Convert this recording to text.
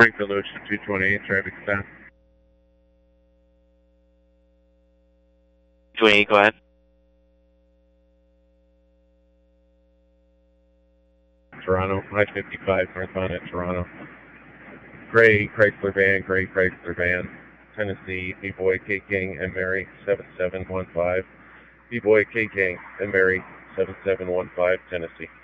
Springfield Ocean 228, traffic stop. 28, go ahead. Toronto, I-55, northbound at Toronto. Gray Chrysler van, Tennessee, B-Boy K. King and Mary, 7715. B-Boy K. King and Mary, 7715, Tennessee.